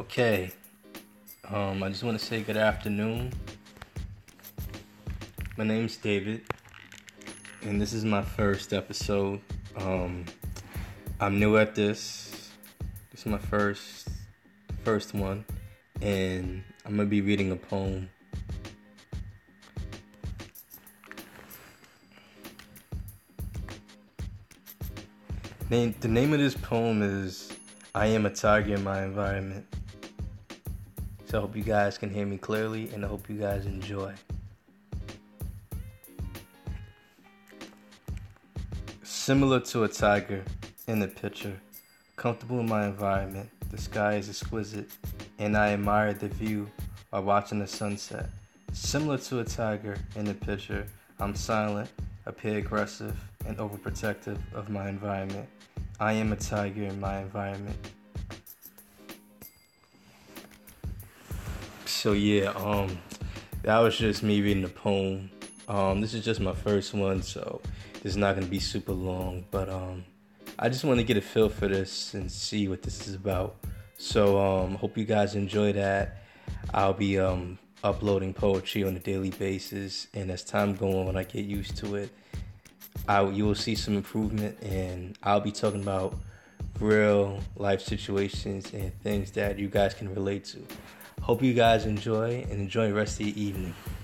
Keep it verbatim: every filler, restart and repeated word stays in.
Okay, um, I just want to say good afternoon. My name's David, and this is my first episode. Um, I'm new at this. This is my first, first one, and I'm gonna be reading a poem. Name, the name of this poem is "I Am a Tiger in My Environment." So I hope you guys can hear me clearly, and I hope you guys enjoy. Similar to a tiger in the picture, comfortable in my environment, the sky is exquisite, and I admire the view while watching the sunset. Similar to a tiger in the picture, I'm silent, appear aggressive, and overprotective of my environment. I am a tiger in my environment. So yeah, um, that was just me reading the poem. Um, this is just my first one, so this is not gonna be super long. But um, I just want to get a feel for this and see what this is about. So um, hope you guys enjoy that. I'll be um uploading poetry on a daily basis, and as time goes on, when I get used to it, I you will see some improvement, and I'll be talking about real life situations and things that you guys can relate to. Hope you guys enjoy and enjoy the rest of your evening.